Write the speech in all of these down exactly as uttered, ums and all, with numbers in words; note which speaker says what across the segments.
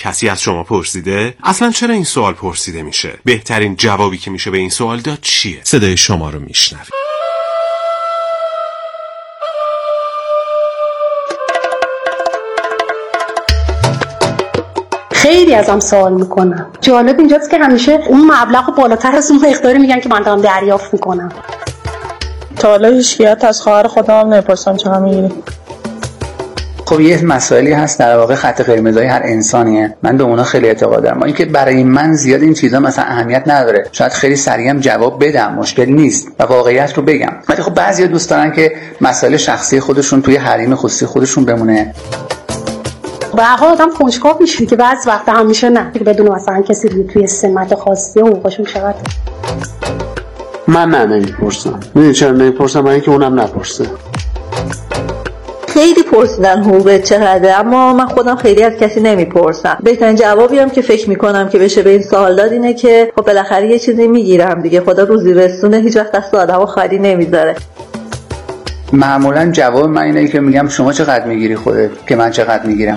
Speaker 1: کسی از شما پرسیده؟ اصلا چرا این سوال پرسیده میشه؟ بهترین جوابی که میشه به این سوال داد چیه؟ صدای شما رو میشنویم.
Speaker 2: خیلی ازم سوال میکنم. جالب اینجاست که همیشه اون مبلغ بالاتر از اون مقداری میگن که من دارم دریافت میکنم.
Speaker 3: تا حالا هیچکیت از خواهر خودم هم نپرسم چقدر میگیری.
Speaker 4: خب یه مسائلی هست در واقع خط قرمزای هر انسانیه. من به اونا خیلی اعتقاد دارم. ما اینکه برای من زیاد این چیزا مثلا اهمیت نداره. شاید خیلی سریع هم جواب بدم، مشکل نیست و واقعیت رو بگم. ولی خب بعضیا دوست دارن که مسائل شخصی خودشون توی حریم خصوصی خودشون بمونه.
Speaker 2: به هر حال آدم کنجکاو میشه که بعضی وقتا همیشه نه بدون مثلا کسی روی توی سمت خاصی و حقوقشون چقدر.
Speaker 5: من نه نمیپرسم. میدونی چرا نمیپرسم؟ برای اینکه اونم نپرسه.
Speaker 6: خیلی پرسیدن حقوقت چقدره، اما من خودم خیلی از کسی نمیپرسم. بهترین جوابی هم که فکر میکنم که بشه به این سوال داد اینه که خب بالاخره یه چیزی میگیرم دیگه. خدا روزی رسونه هیچ وقت دست آدمو خالی نمیذاره.
Speaker 4: معمولا جواب من اینه که میگم شما چقدر میگیری خودت که من چقدر میگیرم.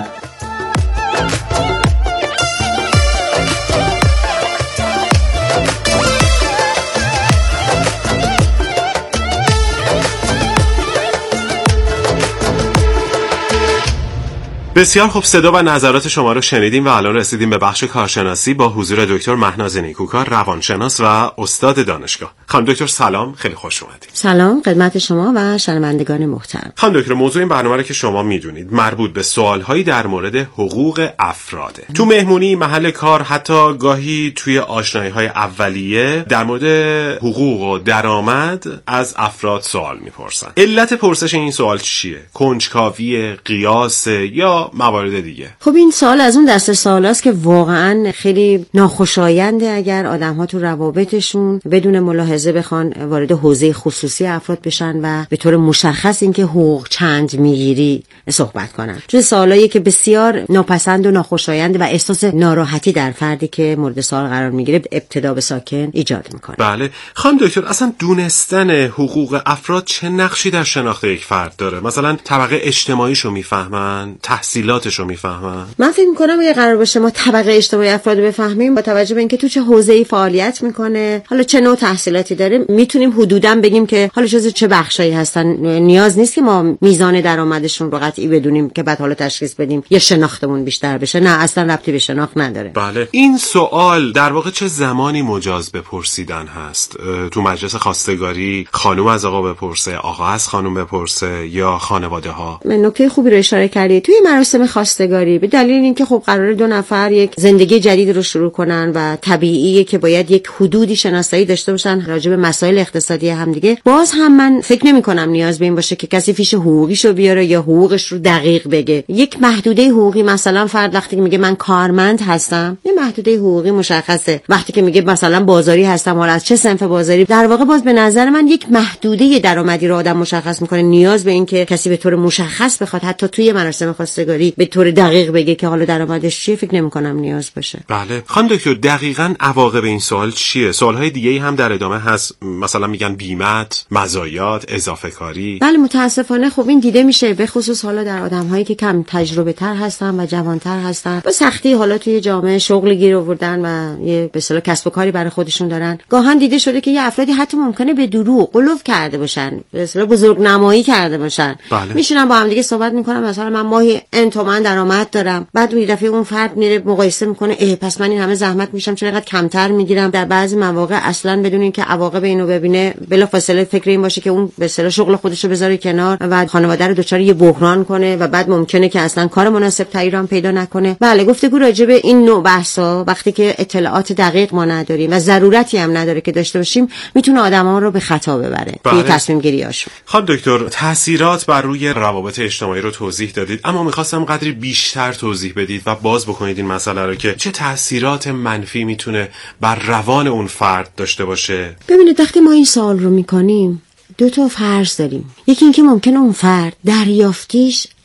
Speaker 1: بسیار خوب، صدا و نظرات شما رو شنیدیم و الان رسیدیم به بخش کارشناسی با حضور دکتر مهناز نیکوکار، روانشناس و استاد دانشگاه. خانم دکتر سلام، خیلی خوش اومدید.
Speaker 7: سلام خدمت شما و شنوندگان محترم.
Speaker 1: خانم دکتر، موضوع این برنامه رو که شما میدونید مربوط به سوال‌هایی در مورد حقوق افراده. تو مهمونی، محل کار، حتی گاهی توی آشنایی‌های اولیه در مورد حقوق و درآمد از افراد سوال میپرسن. علت پرسش این سوال چیه؟ کنجکاوی، قیاس یا موارد دیگه؟
Speaker 7: خب این سوال از اون دسته سوالاست که واقعا خیلی ناخوشاینده اگر آدم‌ها تو روابطشون بدون ملاحظه بخوان وارد حوزه خصوصی افراد بشن و به طور مشخص اینکه حقوق چند میگیری صحبت کنن. چون سوالایی که بسیار ناپسند و ناخوشایند و احساس ناراحتی در فردی که مورد سوال قرار میگیره ابتدا به ساکن ایجاد میکنه.
Speaker 1: بله. خانم دکتر، اصلا دونستن حقوق افراد چه نقشی در شناخت یک فرد داره؟ مثلا طبقه اجتماعیشو میفهمن، تحصیلاتشو میفهمن؟
Speaker 7: من فکر میکنم اگه قرار باشه ما طبقه اجتماعی افراد بفهمیم با توجه به اینکه تو چه حوزه‌ای فعالیت میکنه، حالا چه نوع تحصیلاتی داره، میتونیم حدوداً بگیم که حالا جز چه بخشایی هستن. نیاز نیست که ما میزان درآمدشون رو قطعی بدونیم که بعد حالا تشخیص بدیم یا شناختمون بیشتر بشه. نه، اصلا ربطی به شناخت نداره.
Speaker 1: بله. این سوال در واقع چه زمانی مجاز بپرسیدن هست؟ تو مجلس خواستگاری خانم از آقا بپرسه، آقا از خانم بپرسه یا خانواده ها؟
Speaker 7: نکته خوبی رو اشاره کردی. توی مراسم خواستگاری به دلیل اینکه خب قراره دو نفر یک زندگی جدید رو شروع کنن و طبیعیه که باید یک حدودی شناسایی داشته باشن راجع به مسائل اقتصادی همدیگه، باز هم من فکر نمی‌کنم نیاز به این باشه که کسی فیش حقوقیشو بیاره یا حقوقش رو دقیق بگه. یک محدوده حقوقی، مثلا فرد وقتی که میگه من کارمند هستم، یه محدوده حقوقی مشخصه. وقتی که میگه مثلا بازاری هستم، حالا از چه صنف بازاری، در واقع باز به نظر من یک محدوده درآمدی رو آدم مشخص میکنه. نیاز به این که کسی به طور مشخص بخواد حتی توی مراسم خواستگاری به طور دقیق بگه که حالا درآمدش چیه، فکر نمی‌کنم نیاز باشه.
Speaker 1: بله. خانم دکتر، دقیقاً عواقب این سوال چیه؟ سوال‌های دیگه‌ای هم در ادامه هست، مثلا میگن بیمت، مزایات، اضافه کاری.
Speaker 7: بله، متاسفانه خب این دیده میشه، به خصوص حالا در آدم‌هایی که کم تجربه تر هستن و جوان‌تر هستن، با سختی حالا توی جامعه شغل گیر آوردن و یه به اصطلاح کسب و کاری برای خودشون دارن. گاهن دیده شده که یه افرادی حتی ممکنه به دروغ قلوف کرده باشن، به اصطلاح بزرگنمایی کرده باشن.
Speaker 1: بله.
Speaker 7: میشینن با هم دیگه صحبت میکنن، مثلا من ماهی ان تومن درآمد دارم، بعد اون دفعه اون فرد میره مقایسه میکنه، اه پس من این همه زحمت میشم چرا اینقدر کمتر میگیرم. در بعضی مواقع اصلا بدون اینکه عواقب اینو ببینه بلافاصله فکر این باشه که اون به اصطلاح شغل خودشو بذاره کنار و خانواده رو دچار یه بحران کنه و بعد ممکنه که اصلا کار مناسب تغییرام پیدا نکنه. بله، گفتگو راجع به این نوع بحثا وقتی که اطلاعات دقیق ما نداریم و ضرورتی هم نداره که داشته باشیم، میتونه آدما رو به خطا ببره توی تصمیم گیریاشون.
Speaker 1: خانم دکتر، تاثیرات بر روی روابط اجتماعی رو توضیح دادید، اما میخواستم قدری بیشتر توضیح بدید و باز بکنید این مسئله رو که چه تاثیرات منفی میتونه بر روان اون فرد داشته باشه.
Speaker 7: ببینید، وقتی ما این سوال رو میکنیم دو تا فرض داریم. یکی اینکه ممکنه اون فرد دریافتیش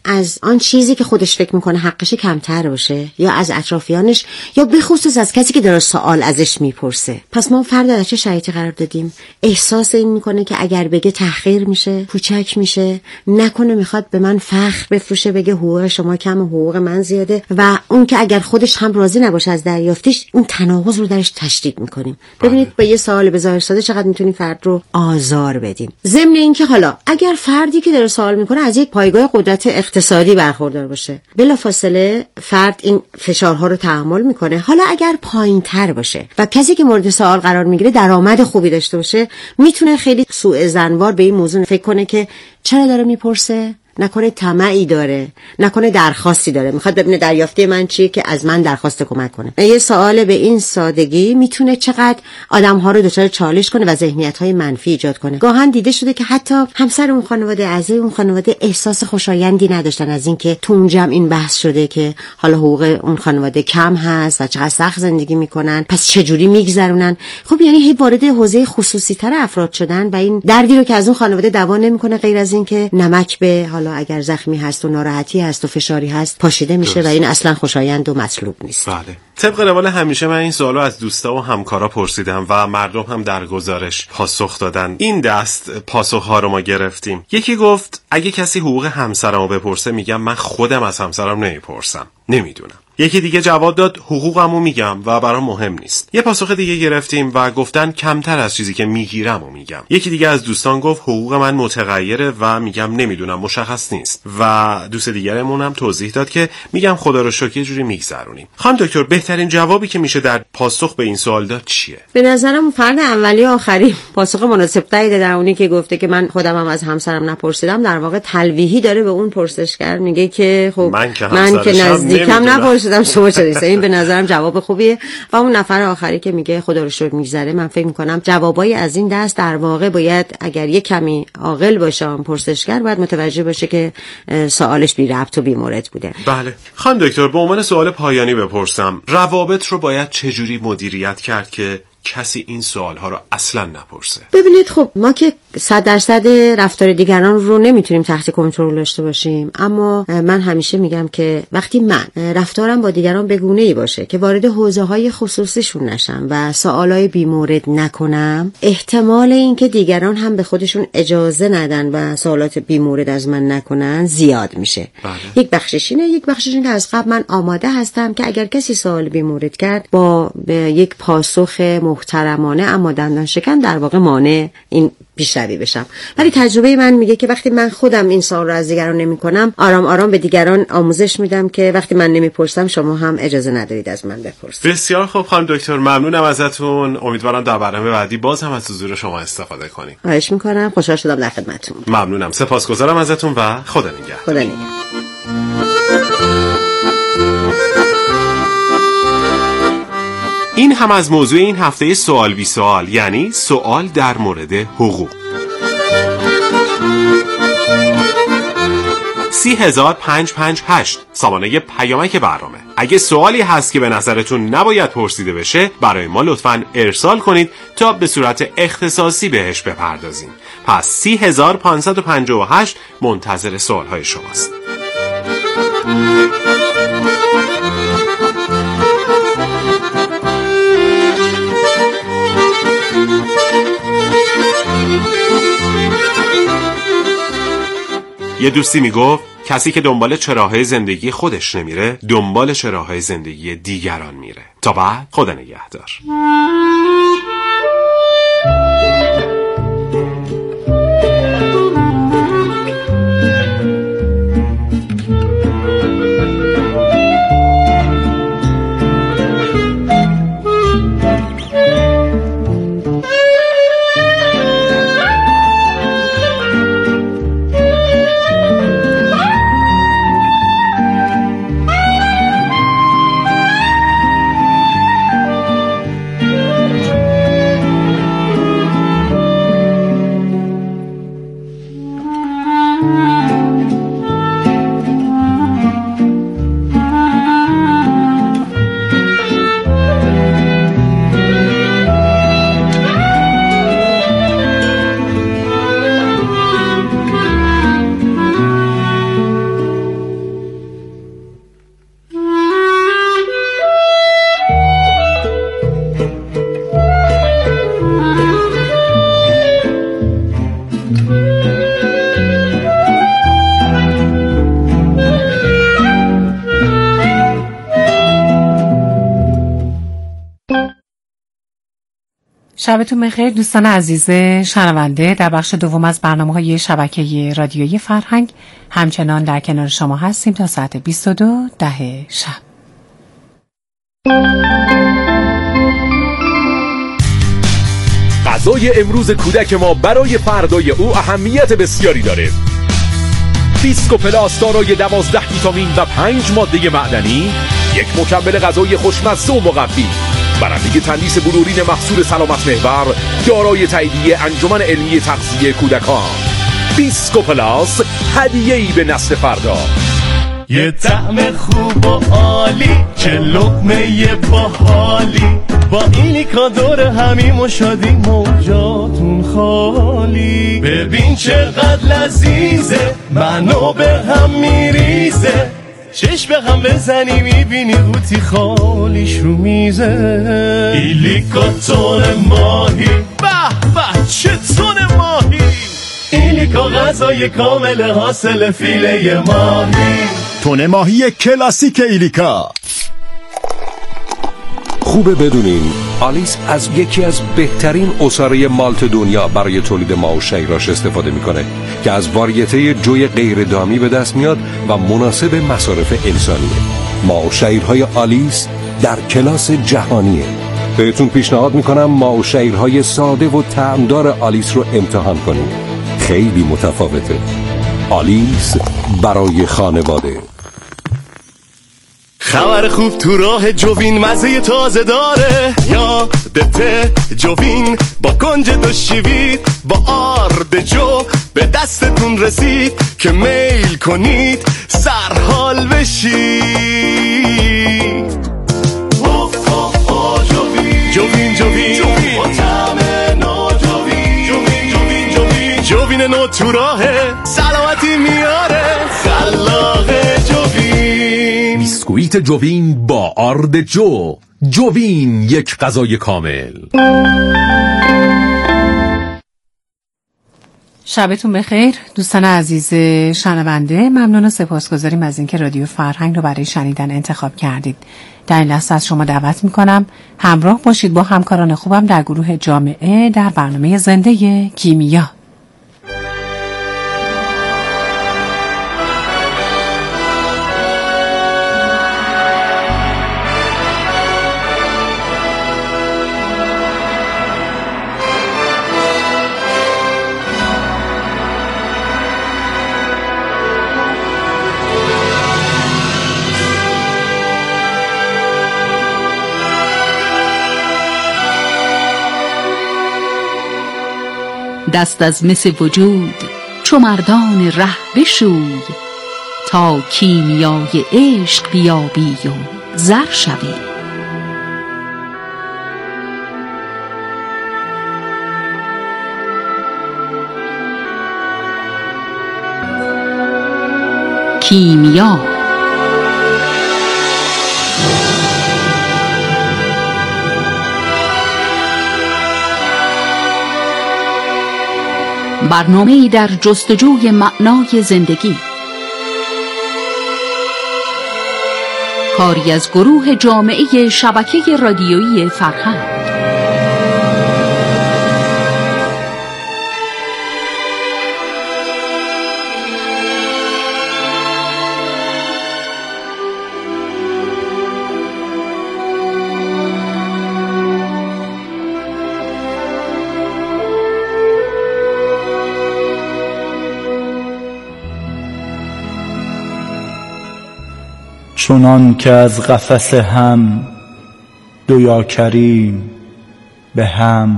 Speaker 7: از آن چیزی که خودش فکر میکنه حقش کمتر باشه، یا از اطرافیانش، یا به خصوص از کسی که داره سوال ازش میپرسه. پس ما فرد در چه شرایطی قرار دادیم؟ احساس این میکنه که اگر بگه تحقیر میشه، کوچک میشه، نکنه میخواد به من فخر بفروشه، بگه حقوق شما کم و حقوق من زیاده، و اون که اگر خودش هم راضی نباشه از دریافتش، اون تناقض رو درش تشدید میکنیم. ببینید با یه سوال به ظاهر ساده چقدر میتونیم فرد رو آزار بدیم. ضمن اینکه حالا اگر فردی که داره سوال میکنه از یک پایگاه قدرت اقتصادی برخوردار باشه، بلافاصله فرد این فشارها رو تحمل میکنه. حالا اگر پایین‌تر باشه و کسی که مورد سوال قرار میگیره درآمد خوبی داشته باشه، میتونه خیلی سوء ظن‌وار به این موضوع فکر کنه که چرا داره میپرسه، نکنه طمعی داره، نکنه درخواستی داره، میخواد ببینه دریافته من چیه که از من درخواست کمک کنه. یه سوال به این سادگی میتونه چقدر آدم‌ها رو دچار چالش کنه و ذهنیت‌های منفی ایجاد کنه. گاهن دیده شده که حتی همسر اون خانواده، اعضای اون خانواده احساس خوشایندی نداشتن از این که تو اون جمع این بحث شده که حالا حقوق اون خانواده کم هست و چقدر سخت زندگی میکنن، پس چه جوری میگذرونن. خب یعنی هی وارد حوزه خصوصی‌تر افراد شدن و این دردی رو که از اون خانواده دوا نمیکنه، غیر از این که نمک به حالا اگر زخمی هست و ناراحتی هست و فشاری هست پاشیده میشه درست. و این اصلا خوشایند و مطلوب نیست.
Speaker 1: بله. طبق روال همیشه من این سوالو از دوستا و همکارا پرسیدم و مردم هم در گزارش پاسخ دادن. این دست پاسخ ها رو ما گرفتیم. یکی گفت اگه کسی حقوق همسرمو بپرسه میگم من خودم از همسرم نمیپرسم، نمیدونم. یکی دیگه جواب داد حقوقمو میگم و برام مهم نیست. یه پاسخ دیگه گرفتیم و گفتن کمتر از چیزی که میگیرم و میگم. یکی دیگه از دوستان گفت حقوق من متغیره و میگم نمیدونم، مشخص نیست. و دوست دیگرمون هم توضیح داد که میگم خدا رو شکر یه جوری میگذرونیم. خانم دکتر بهترین جوابی که میشه در پاسخ به این سوال داد چیه؟
Speaker 7: به نظرم فرد اولی و آخری پاسخ مناسب‌تری داده. اونی که گفته که من خودم هم از همسرم نپرسیدم در واقع تلویحی داره به اون پرسشگر، میگه که خب من که, من که نزدیکم نپرسیدم شما چرا. این به نظرم جواب خوبیه. و اون نفر آخری که میگه خدا رو شکر میگذره، من فکر میکنم جوابای از این دست در واقع باید اگر یک کمی عاقل باشه اون پرسشگر باید متوجه باشه که سوالش بی ربط و بی مورد بوده.
Speaker 1: بله. خانم دکتر به عنوان سوال پایانی بپرسم، روابط رو باید چجوری مدیریت کرد که کسی این سوالها رو اصلا نپرسه؟
Speaker 7: ببینید خب ما که صد درصد رفتار دیگران رو نمیتونیم تحت کنترل داشته باشیم، اما من همیشه میگم که وقتی من رفتارم با دیگران به گونه‌ای باشه که وارد حوزه‌های خصوصیشون نشم و سوالای بی‌مورد نکنم، احتمال اینکه دیگران هم به خودشون اجازه ندن و سوالات بی‌مورد از من نکنن زیاد میشه. بله. یک بخشش اینه، یک بخشش اینه که از قبل من آماده هستم که اگر کسی سوال بی‌مورد کرد با یک پاسخ محترمانه اما دندان شکن در واقع مانع این پیشروی بشم. ولی تجربه من میگه که وقتی من خودم این سوال رو از دیگران نمی کنم، آرام آرام به دیگران آموزش میدم که وقتی من نمیپرسم شما هم اجازه ندارید از من بپرسید.
Speaker 1: بسیار خوب خانم دکتر، ممنونم ازتون. امیدوارم در برنامه بعدی باز هم از حضور شما استفاده کنیم.
Speaker 7: خواهش میکنم، خوشحال شدم در خدمتتون.
Speaker 1: ممنونم، سپاسگزارم ازتون و خدا نگهدار.
Speaker 7: خدا نگهدار.
Speaker 1: این هم از موضوع این هفته سوال بی سوال، یعنی سوال در مورد حقوق. سی هزار پنج پنج هشت سامانه پیامک برنامه. اگه سوالی هست که به نظرتون نباید پرسیده بشه، برای ما لطفاً ارسال کنید تا به صورت اختصاصی بهش بپردازیم. پس سی هزار پانصد و پنجاه و هشت منتظر سوالهای شماست. یه دوستی میگفت کسی که دنبال چراهای زندگی خودش نمیره، دنبال چراهای زندگی دیگران میره. تا بعد، خدا نگهدار.
Speaker 8: شبتون بخیر دوستان عزیز شنونده. در بخش دوم از برنامه‌های شبکه رادیویی فرهنگ همچنان در کنار شما هستیم تا ساعت بیست و دو ده شب.
Speaker 9: غذای امروز کودک ما برای فردای او اهمیت بسیاری داره. بیسکو پلاس دارای دوازده ویتامین و پنج ماده معدنی، یک مکمل غذایی خوشمزه و مقوی، برنده تندیس بلورین محصول سلامت محور، دارای تاییدیه انجمن علمی تغذیه کودکان. بیسکو پلاس، هدیه‌ای به نسل فردا.
Speaker 10: یه طعم خوب و عالی، چه لقمه باحالی، با ایلیکا دور همیم و شادی موجاتون خالی. ببین چقدر لذیذه، منو به هم میریزه، چشم به هم بزنی میبینی قوطی خالیش رو میزه. ایلیکا تون ماهی، به به چه تون ماهی، ایلیکا غذای کامل حاصل فیله ماهی.
Speaker 11: تون ماهی کلاسیک ایلیکا.
Speaker 12: خوبه بدونین آلیس از یکی از بهترین عصاره مالت دنیا برای تولید ماه و شیراش استفاده میکنه که از واریته جوی غیر دامی به دست میاد و مناسب مصارف انسانیه. ماه و شیرهای آلیس در کلاس جهانیه. بهتون پیشنهاد میکنم ماه و شیرهای ساده و طعمدار آلیس رو امتحان کنید. خیلی متفاوته. آلیس برای خانواده.
Speaker 10: خبر خوب تو راه جوین مزه تازه داره، یادته جوین با کنج دو شیوید، با آرد جو به دستتون رسید که میل کنید سرحال بشید. اوه اوه اوه جوین جوین جوین با طعم نو جوین جوین جوین جوین جوین نو تو راهه، سلامتی میاره خلاقه جوین.
Speaker 9: بیسکویت جوین با آرد جو. جوین، یک غذای کامل.
Speaker 8: شبتون بخیر دوستان عزیز شنونده. ممنون و سپاسگزاریم از اینکه رادیو فرهنگ رو برای شنیدن انتخاب کردید. در این لحظه از شما دعوت میکنم همراه باشید با همکاران خوبم در گروه جامعه در برنامه زنده کیمیا.
Speaker 13: دست از مس وجود چو مردان ره بشوی، تا کیمیای عشق بیابی و زر شوی. کیمیا برنامه‌ای در جستجوی معنای زندگی، کاری از گروه جامعه شبکه رادیویی فرهنگ.
Speaker 14: چونان که از قفس هم دو یا کریم به هم،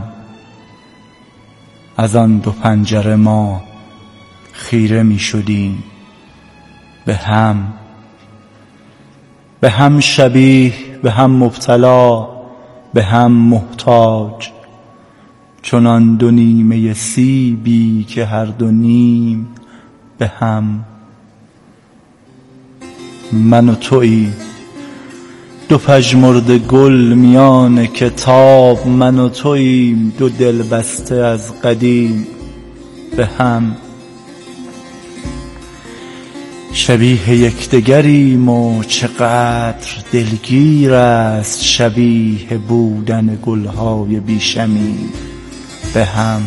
Speaker 14: از آن دو پنجره ما خیره می شدیم به هم. به هم شبیه، به هم مبتلا، به هم محتاج، چونان دو نیمه سیبی که هر دو نیم به هم. من و تویی دو پژمرده گل میان کتاب، من و توییم دو دل بسته از قدیم به هم. شبیه یکدیگریم و چقدر دلگیر است شبیه بودن گلهای بیشمی به هم.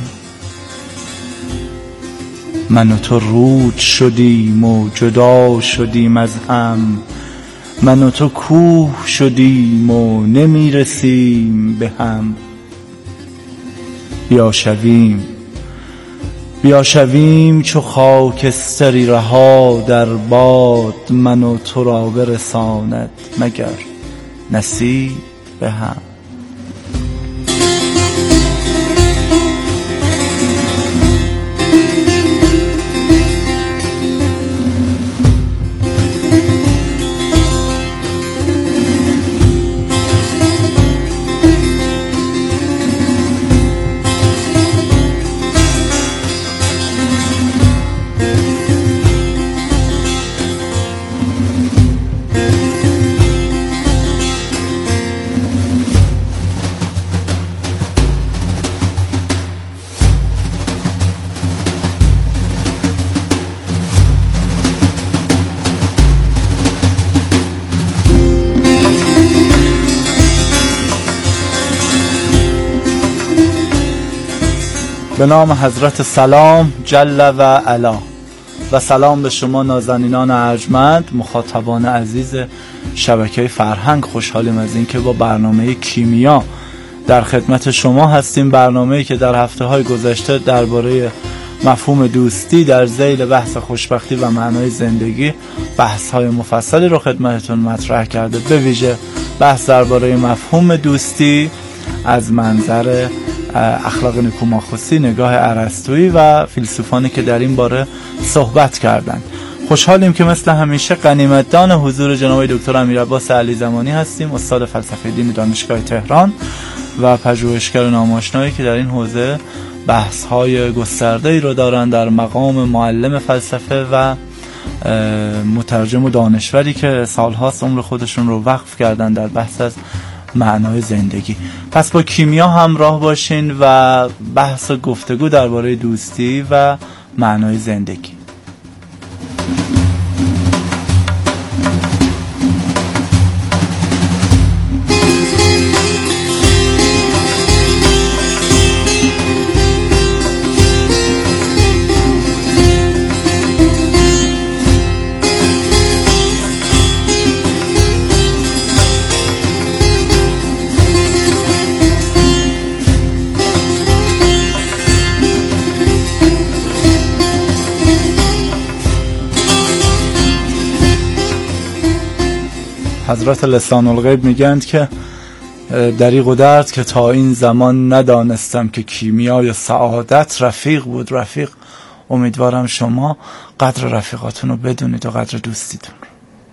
Speaker 14: من و تو رود شدیم و جدا شدیم از هم، من و تو کوه شدیم و نمی رسیم به هم. بیا شویم بیا شویم چو خاکستری رها در باد، من و تو را برساند مگر نصیب به هم. به نام حضرت سلام جل و علا و سلام به شما نازنینان ارجمند مخاطبان عزیز شبکه فرهنگ. خوشحالیم از این که با برنامه کیمیا در خدمت شما هستیم. برنامه‌ای که در هفته‌های گذشته درباره مفهوم دوستی در ذیل بحث خوشبختی و معنای زندگی بحث‌های مفصلی رو خدمتتون مطرح کرده. به ویژه بحث درباره مفهوم دوستی از منظر اخلاق نیکوماخوسی، نگاه ارسطویی و فیلسوفانی که در این باره صحبت کردند. خوشحالیم که مثل همیشه غنیمتدان حضور جناب دکتر امیرعباس علی زمانی هستیم، استاد فلسفه دین دانشگاه تهران و پژوهشگر ناماشنایی که در این حوزه بحث‌های گسترده‌ای رو دارن در مقام معلم فلسفه و مترجم و دانشوری که سال‌هاست عمر خودشون رو وقف کردن در بحث از معنای زندگی. پس با کیمیا همراه باشین و بحث و گفتگو درباره دوستی و معنای زندگی. حضرت لسان الغیب میگند که دریغ و درد که تا این زمان ندانستم که کیمیا یا سعادت رفیق بود. رفیق، امیدوارم شما قدر رفیقاتون رو بدونید و قدر دوستیتون رو.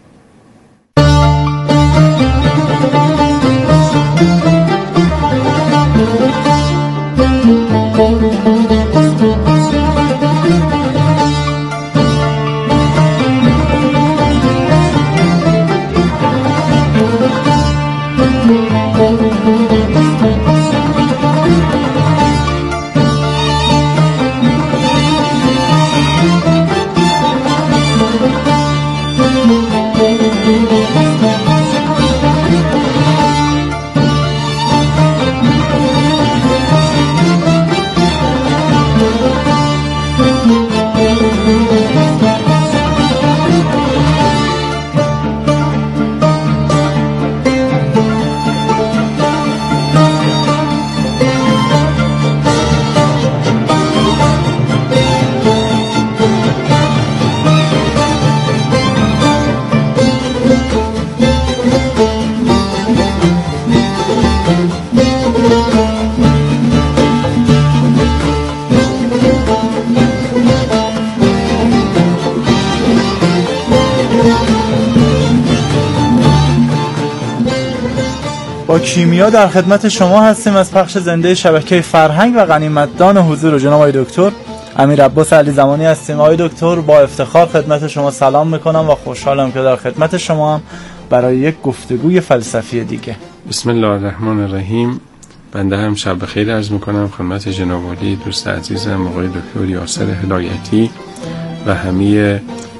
Speaker 14: با کیمیا در خدمت شما هستیم از پخش زنده شبکه فرهنگ و غنیمتدان حضور جناب آقای دکتر امیرعباس علی زمانی هستیم. آقای دکتر، با افتخار خدمت شما سلام میکنم و خوشحالم که در خدمت شما هم برای یک گفتگوی فلسفی دیگه.
Speaker 15: بسم الله الرحمن الرحیم. بنده هم شب بخیر عرض میکنم خدمت جناب عالی دوست عزیزم آقای دکتر یاسر هدایتی و همه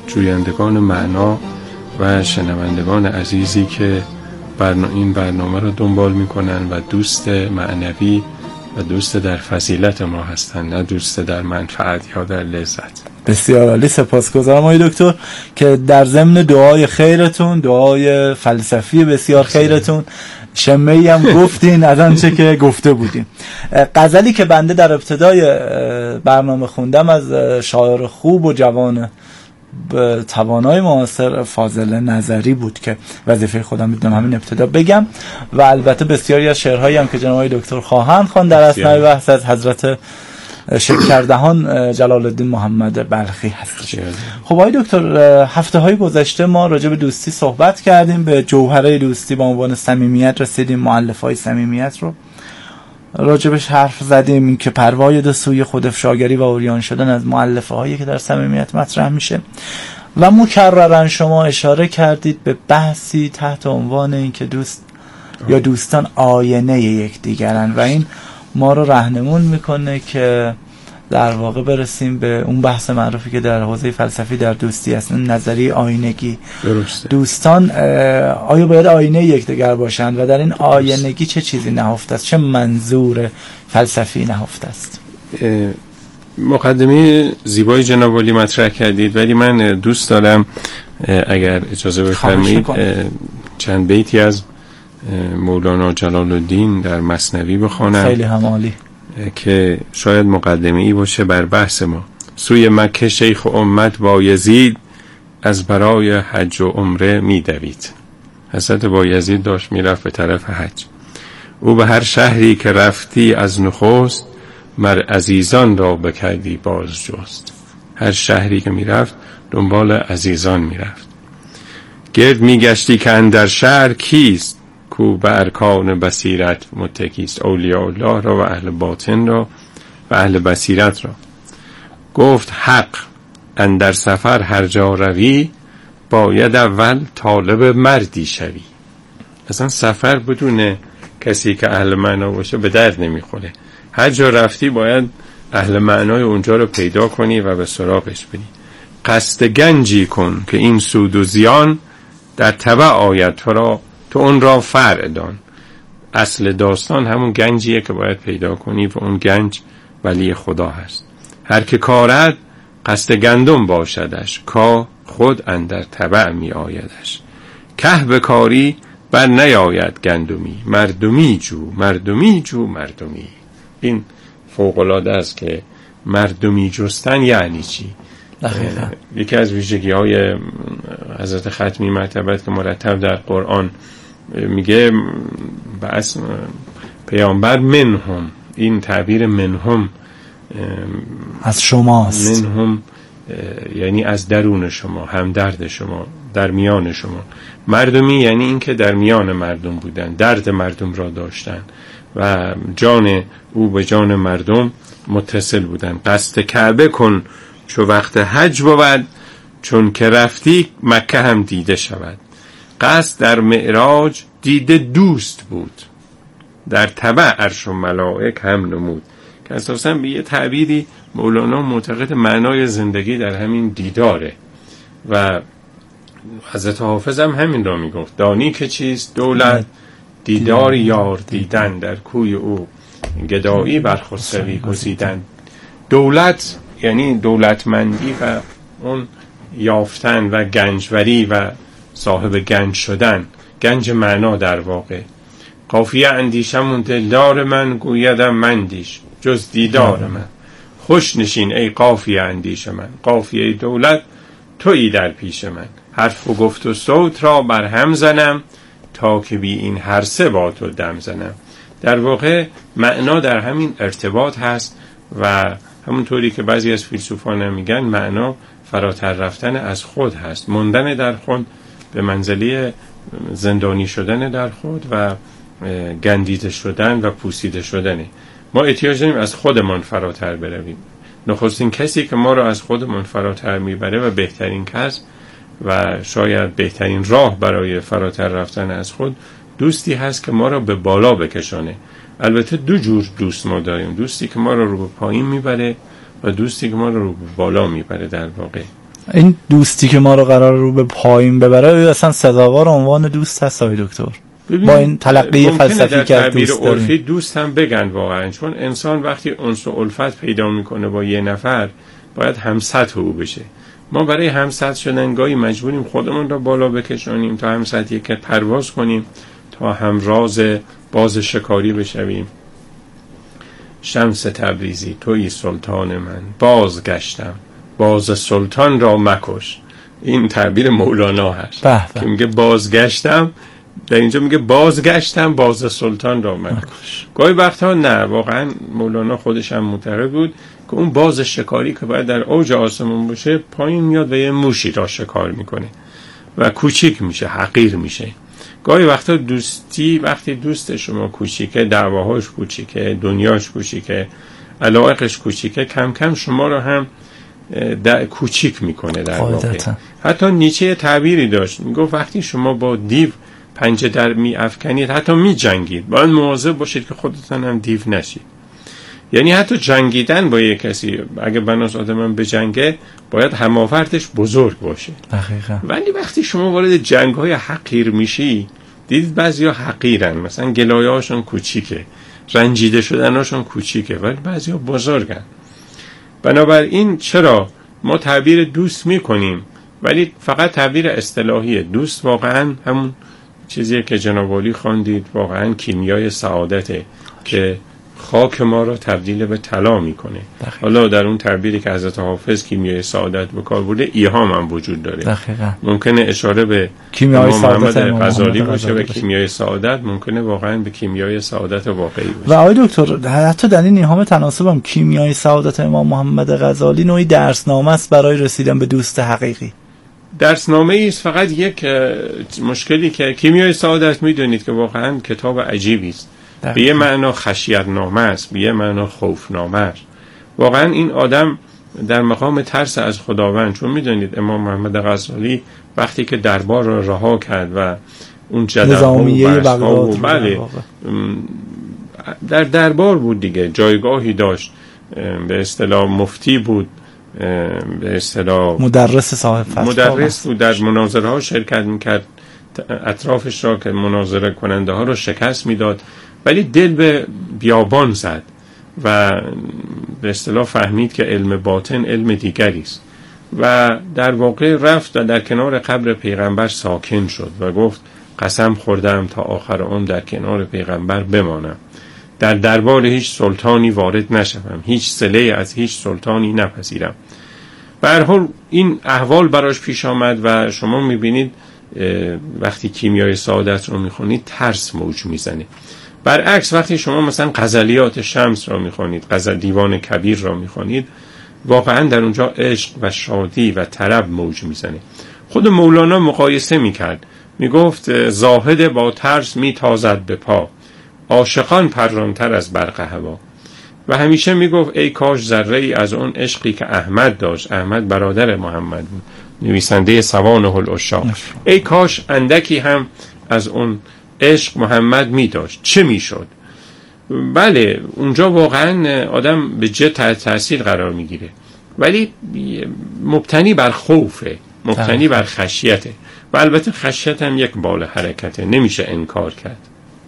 Speaker 15: جویندگان معنا و شنوندگان عزیزی که برنا این برنامه رو دنبال میکنن و دوست معنوی و دوست در فضیلت ما هستن، نه دوست در منفعت یا در لذت.
Speaker 14: بسیار عالی، سپاسگزارم آقای دکتر که در ضمن دعای خیرتون، دعای فلسفی بسیار خیرتون، شمه‌ای هم گفتین از آنچه که گفته بودیم. غزلی که بنده در ابتدای برنامه خوندم از شاعر خوب و جوان توانای معاصر فاضل نظری بود که وظیفه خودم میدونم همین ابتدا بگم، و البته بسیاری از شعرهایی هم که جناب آقای دکتر خواهند خواند در اثنای بحث از حضرت شکردهان جلال الدین محمد بلخی هست. خب آقای دکتر، هفته های گذشته ما راجع به دوستی صحبت کردیم، به جوهره دوستی با عنوان صمیمیت رسیدیم، مؤلف های صمیمیت رو راجبش حرف زدیم، این که پروای دو سوی خودافشاگری و عریان شدن از مؤلفه هایی که در صمیمیت مطرح میشه، و مکررن شما اشاره کردید به بحثی تحت عنوان این که دوست یا دوستان آینه یکدیگرن و این ما رو راهنمون میکنه که در واقع برسیم به اون بحث معروفی که در حوزه فلسفی در دوستی هست، نظریه آینگی.
Speaker 15: درسته.
Speaker 14: دوستان آیا باید آینه یکدیگر باشند و در این آینگی چه چیزی نهفته است، چه منظور فلسفی نهفته است؟
Speaker 15: مقدمه زیبای جناب عالی مطرح کردید، ولی من دوست دارم اگر اجازه بفرمایید چند بیتی از مولانا جلال الدین در مثنوی بخوانم.
Speaker 14: خیلی هم عالی
Speaker 15: که شاید مقدمه ای باشه بر بحث ما. سوی مکه شیخ امت بایزید، از برای حج و عمره می دوید. حضرت بایزید داشت می رفت به طرف حج. او به هر شهری که رفتی از نخست، مر عزیزان را بکردی باز جست. هر شهری که می رفت دنبال عزیزان می رفت. گرد می گشتی که اندر شهر کیست، کو به ارکان بصیرت متکیست. اولیاء الله را و اهل باطن را و اهل بصیرت را. گفت حق اندر سفر هر جا روی، باید اول طالب مردی شوی. اصلا سفر بدون کسی که اهل معنا باشه به درد نمیخوره. هر جا رفتی باید اهل معنای اونجا رو پیدا کنی و به سراغش بری. قصد گنجی کن که این سود و زیان، در تبع آید تو را تو اون را فرع دان. اصل داستان همون گنجیه که باید پیدا کنی و اون گنج ولی خدا هست. هر که کارد قصد گندم باشدش، کا خود اندر تبع می آیدش. که بکاری بر نیاید گندمی، مردمی جو مردمی جو مردمی. این فوق‌العاده است که مردمی جستن یعنی چی؟ یکی از ویژگی های حضرت ختمی مرتبت که مرتب در قرآن میگه بس پیامبر منهم، این تعبیر منهم
Speaker 14: از شماست،
Speaker 15: منهم یعنی از درون شما، همدرد شما، در میان شما. مردمی یعنی این که در میان مردم بودن، درد مردم را داشتن و جان او به جان مردم متصل بودن. قصد کعبه کن چو وقت حج بود، چون که رفتی مکه هم دیده شود. قصد در معراج دیده دوست بود، در تبع عرش و ملائک هم نمود. که اساساً به یه تعبیری مولانا معتقد معنای زندگی در همین دیداره و حضرت حافظ هم همین را میگفت. دانی که چیست دولت، دیدار یار دیدن، در کوی او گدایی بر خسروی گزیدن. دولت یعنی دولتمندی و اون یافتن و گنجوری و صاحب گنج شدن، گنج معنا در واقع. قافیه اندیشم دلدار من، گویدم مندیش جز دیدار من. خوش نشین ای قافیه اندیش من، قافیه دولت تویی در پیش من. حرف و گفت و صوت را بر هم زنم، تا که بی این هر سه با تو دم زنم. در واقع معنا در همین ارتباط هست و همونطوری که بعضی از فیلسوفان میگن معنا فراتر رفتن از خود هست، موندن در خود به منزله زندانی شدن در خود و گندیده شدن و پوسیده شدنه. ما احتیاج داریم از خودمان فراتر برویم. نخستین کسی که ما رو از خودمان فراتر میبره و بهترین کس و شاید بهترین راه برای فراتر رفتن از خود دوستی هست که ما رو به بالا بکشانه. البته دو جور دوست ما داریم، دوستی که ما رو رو به پایین میبره و دوستی که ما رو رو به بالا میبره. در واقع
Speaker 14: این دوستی که ما رو قرار رو به پایین ببره اصلا سزاوار عنوان دوست هست آقای دکتر؟ با این تلقی فلسفی که از دوست داریم.
Speaker 15: عرفی دوست هم بگن واقعا، چون انسان وقتی انس و الفت پیدا میکنه با یه نفر باید همسطح او بشه. ما برای همسطح شدن گاهی مجبوریم خودمون رو بالا بکشونیم تا همسطحی که پرواز کنیم، تا همراز باز شکاری بشویم. شمس تبریزی توی سلطان من، بازگشتم باز سلطان را مکش. این تعبیر مولانا هست که میگه بازگشتم، در اینجا میگه بازگشتم باز سلطان را مکش. گاهی وقتها نه، واقعا مولانا خودش هم معتقد بود که اون باز شکاری که باید در اوج آسمون باشه پایین میاد و یه موشی را شکار میکنه و کوچیک میشه، حقیر میشه. گاهی وقتا دوستی، وقتی دوست شما کوچیکه، دعواهاش کوچیکه، دنیاش کوچیکه، علاقش کوچیکه، کم کم شما رو هم کوچیک میکنه در واقع. حتی نیچه تعبیری داشت، میگفت وقتی شما با دیو پنجه در می افکنید، حتی می جنگید، باید مواظب باشید که خودتان هم دیو نشید. یعنی حتی جنگیدن با یک کسی، اگه بناس آدم به جنگه، باید هماوردش بزرگ باشه.
Speaker 14: دقیقا.
Speaker 15: ولی وقتی شما وارد جنگ های حقیر میشی، دیدید بعضی ها حقیرن، مثلا گلایه هاشون کوچیکه، رنجیده شدن هاشون کوچیکه، ولی بعضی ها بزرگن. بنابراین چرا ما تعبیر دوست میکنیم ولی فقط تعبیر اصطلاحیه؟ دوست واقعا همون چیزیه که جناب عالی خواندید، واقعا کیمیای سعادته که خاک ما رو تبدیل به طلا میکنه. حالا در اون تعبیری که حضرت حافظ کیمیای سعادت به کار برده، ایهام هم وجود داره.
Speaker 14: دقیقاً.
Speaker 15: ممکنه اشاره به
Speaker 14: کیمیای سعادت
Speaker 15: غزالی باشه و کیمیای سعادت ممکنه واقعا به کیمیای سعادت واقعی باشه.
Speaker 14: و آقای دکتر حتی در این ایهام تناسب هم کیمیای سعادت امام محمد غزالی نوعی درسنامه است برای رسیدن به دوست حقیقی.
Speaker 15: درسنامه ایست. فقط یک مشکلی که کیمیای سعادت میدونید که واقعا کتاب عجیبی است. به یه معنا خشیت‌نامه است، به یه معنا خوف‌نامه است. واقعا این آدم در مقام ترس از خداوند، چون میدونید امام محمد غزالی وقتی که دربار را رها کرد و اون جدل‌ها و بحث‌ها و بله در دربار بود دیگه، جایگاهی داشت، به اصطلاح مفتی بود، به اصطلاح
Speaker 14: مدرس صاحب فتوا،
Speaker 15: مدرس بود، در مناظره ها شرکت میکرد، اطرافش را که مناظره کننده ها رو شکست میداد، ولی دل به بیابان زد و به اصطلاح فهمید که علم باطن علم دیگری است و در واقع رفت و در کنار قبر پیغمبر ساکن شد و گفت قسم خوردم تا آخر عمر در کنار پیغمبر بمانم، در دربار هیچ سلطانی وارد نشوم، هیچ صله از هیچ سلطانی نپذیرم. به هر حال این احوال براش پیش آمد و شما میبینید وقتی کیمیای سعادت رو میخونید ترس موج میزنه. برعکس وقتی شما مثلا غزلیات شمس را میخونید، غزل دیوان کبیر را میخونید، واقعا در اونجا عشق و شادی و طرب موج میزنه. خود مولانا مقایسه میکرد، میگفت زاهد با ترس میتازد به پا، عاشقان پرانتر از برق هوا. و همیشه میگفت ای کاش ذره ای از اون عشقی که احمد داشت، احمد برادر محمد بود، نویسنده سوانح العشاق، ای کاش اندکی هم از اون عشق محمد می داشت، چه می شد؟ بله اونجا واقعا آدم به جه تحت تاثیر قرار می گیره، ولی مبتنی بر خوفه، مبتنی بر خشیته و البته خشیت هم یک بال حرکته، نمیشه انکار کرد.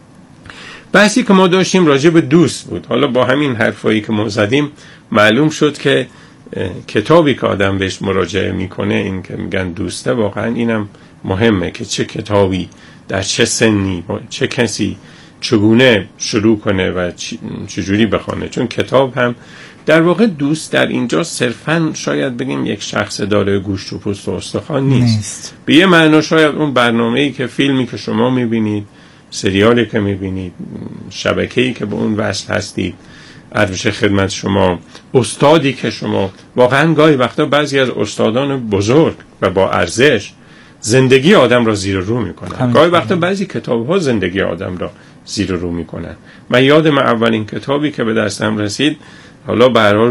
Speaker 15: بحثی که ما داشتیم راجع به دوست بود. حالا با همین حرفایی که ما زدیم معلوم شد که کتابی که آدم بهش مراجعه میکنه، این که میگن دوسته، واقعا اینم مهمه که چه کتابی در چه سنی چه کسی چگونه شروع کنه و چجوری بخونه. چون کتاب هم در واقع دوست در اینجا صرفاً شاید بگیم یک شخص داره گوشت و پوست و استخوان نیست. نیست. به یه معنا شاید اون برنامه‌ای که فیلمی که شما میبینید، سریالی که میبینید، شبکه‌ای که به اون وصل هستید، عرض خدمت شما، استادی که شما، واقعا گاهی وقتا بعضی از استادان بزرگ و با ارزش زندگی آدم را زیر و رو میکنن. گاهی وقتا بعضی کتاب‌ها زندگی آدم را زیر و رو میکنن. من یادم اولین کتابی که به دستم رسید، حالا به هر حال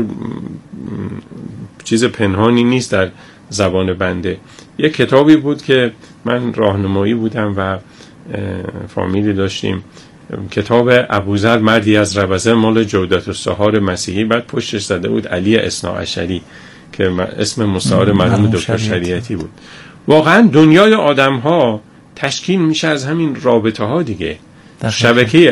Speaker 15: چیز پنهانی نیست در زبان بنده، یک کتابی بود که من راهنمایی بودم و فامیلی داشتیم، کتاب ابوذر مردی از ربزه مال جودت السحار مسیحی، بعد پشتش زده بود علی اثنا عشری، که اسم مستعار مرحوم دکتر شریعتی بود. واقعا دنیای آدم ها تشکیل میشه از همین رابطه ها دیگه. شبکه